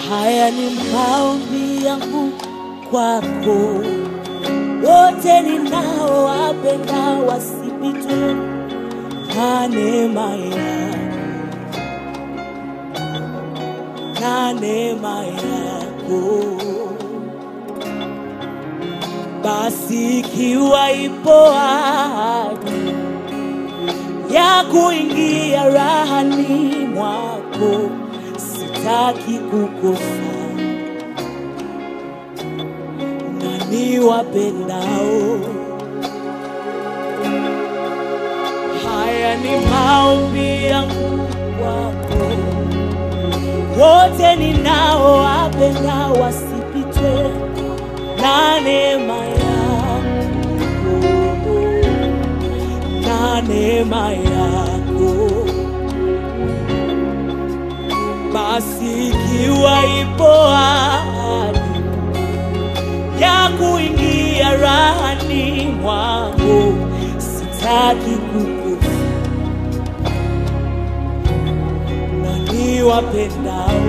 Haya ni maombi yangu kwako, wote ninaowapenda wasipitwe na neema yako, na neema yako. Basi ikiwa ipo ahadi ya kuingia rahani mwako, sitaki kukosa. Na niwapendao, haya ni maombi yangu kwako, wote ninaowapenda wasipitwe na neema yako, na neema yako. Basi ikiwa ipo ahadi ya kuingia rahani mwangu, sitaki kukosa. Na niwapendao,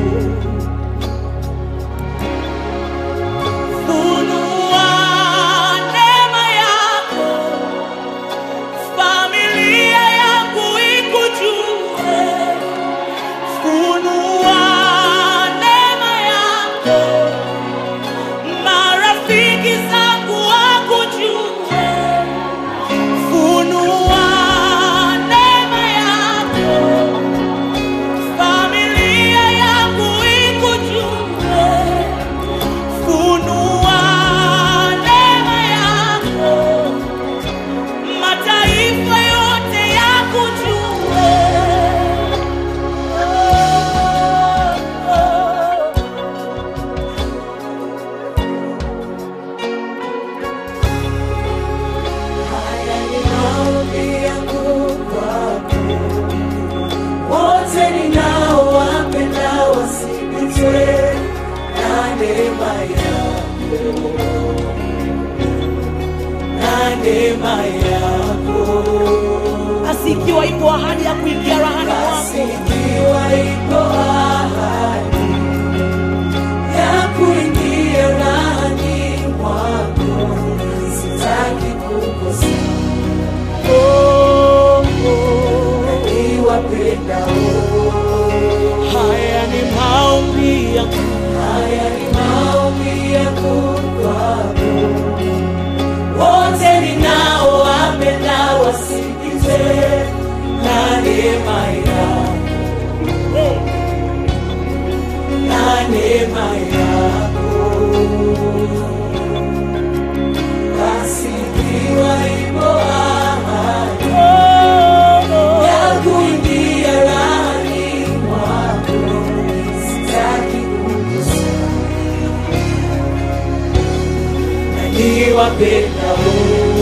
ikiwa ipo ahadi ya kuingia rahani mwako, ikiwa ipo ahadi ya kuingia rahani mwako, sitaki kukosa. Niwapendao, haya ni maombi yangu, haya ni maombi yangu kwako, wote ninaowapenda wasikizwe na neema yako, na neema yako. Basi ikiwa ipo ahadi ya kuingia rahani mwako, sitaki kukosa. Na niwapendao,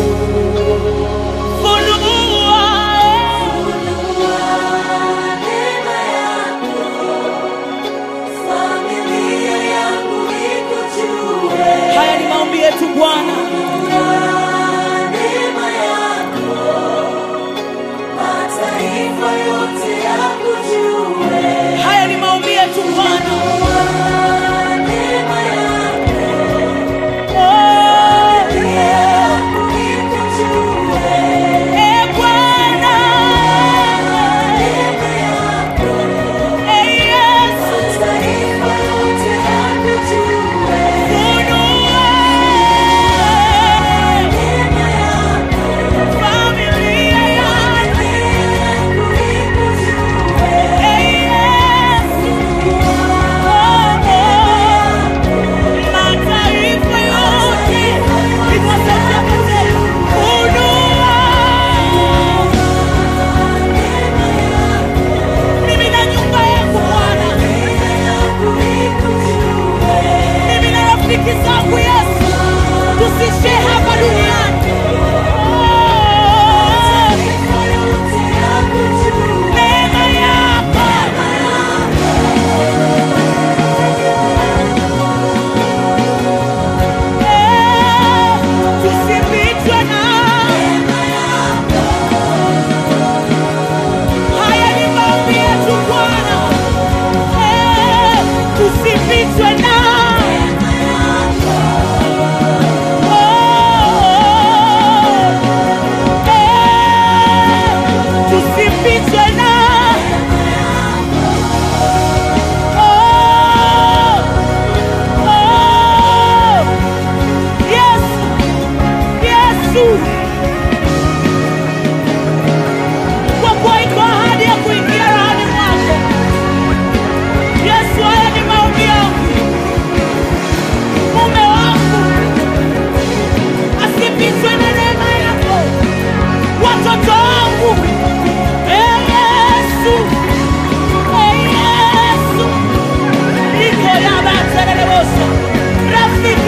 yetu Bwana, neema yako, mataifa yote yakujue. Haya ni maombi yetu Bwana, neema yako, familia yako ikujue. Bwana, neema yako, Yesu, mataifa yote yakujue.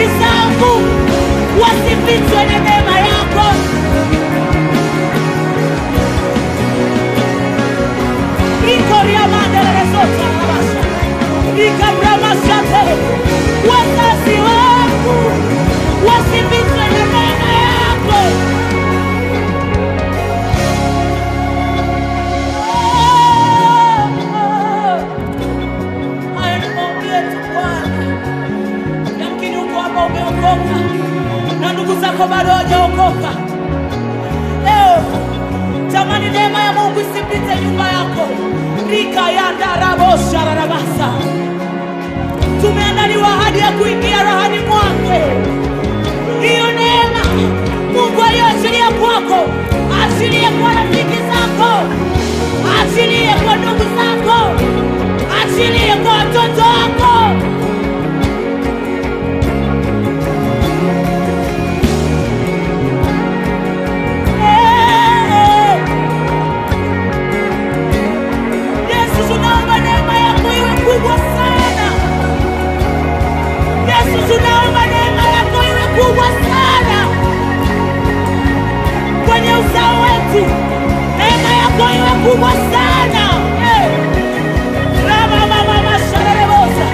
marafiki zangu wasipitwe na neema yako. Ikoria mandele sota rabasa. Ikabramasate. Wazazi wangu wasipitwe na neema yako. Haya ni maombi yetu Bwana. Yamkini uko hapa umeokoka na ndugu zako bado hawajaokoka. Leo tamani neema ya Mungu isipite nyumba yako. Rika yanda rabosha rabasa. Tumeandaliwa ahadi ya kuingia rahani mwake. Hiyo neema Mungu aliyoachilia kwako, achilie kwa rafiki zako, achilie kwa ndugu zako, achilie kwa watoto wako. Yesu, tunaomba neema yako iwe kubwa sana. Yesu, tunaomba neema yako iwe kubwa sana kwenye uzao wetu. Neema yako iwe kubwa sana. Rama mama sharebosa.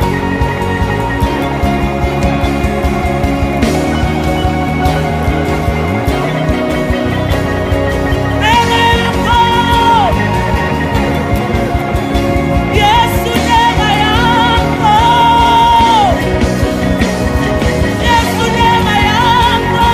Neema yako Yesu, neema yako Yesu, neema yako.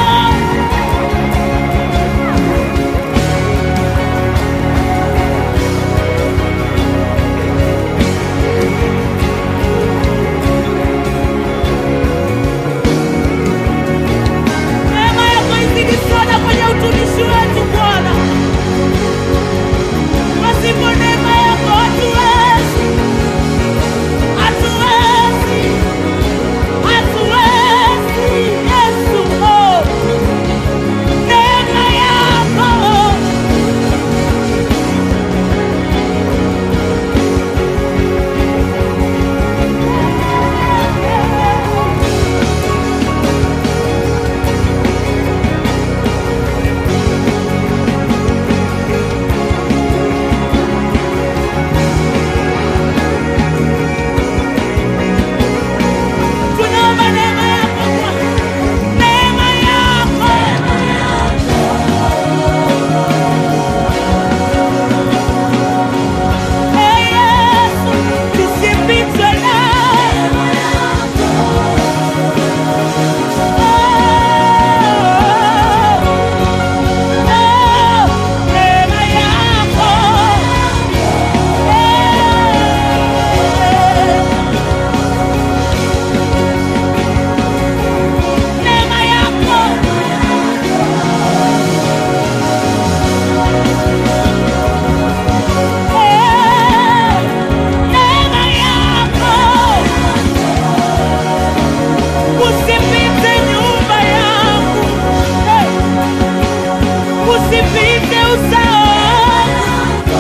Neema yako izidi sana kwenye utumishi wetu Bwana. Pasipo neema yako hatuwezi, hatuwezi, hatuwezi. Yesu, oh, neema yako tunaomba neema yako Bwana. Neema yako Yesu, tusipitwe nayo. Neema yako neema yako neema yako usipite nyumba yangu, usipite uzao wangu,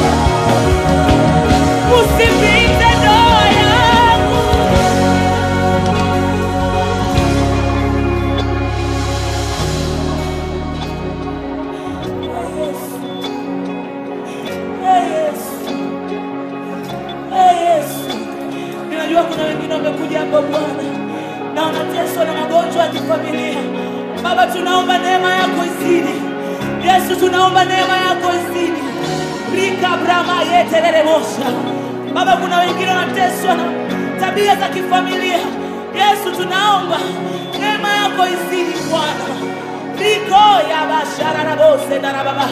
usipite ndoa yangu. Yesu, Yesu, ninajua kuna wengine wamekuja hapa Bwana na wanateswa na magonjwa ya kifamilia. Baba, tunaomba neema yako izidi. Yesu, tunaomba neema yako izidi. Rika brama yeterere mosha. Baba, kuna wengine wanateswa na tabia za kifamilia. Yesu, tunaomba neema yako izidi Bwana. Riko ya bashara na bose na baba.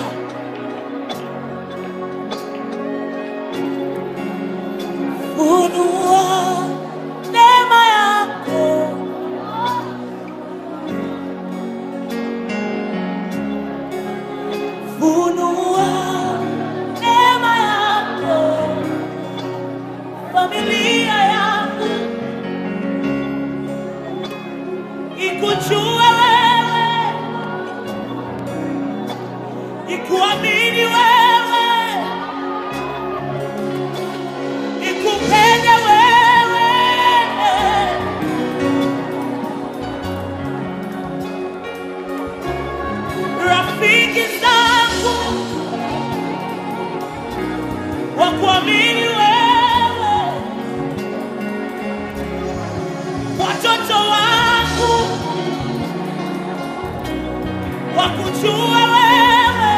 Funua neema yako. Funua neema yako. Familia yangu ikujue wewe, ikuamini wewe, ikupende wewe. wakujue wewe,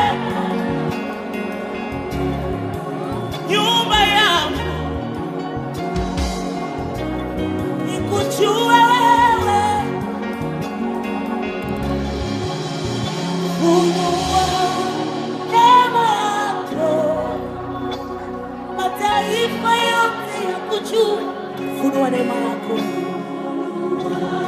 nyumba yangu ikujue wewe, funua neema yako, mataifa yote yakujue. Funua neema yako.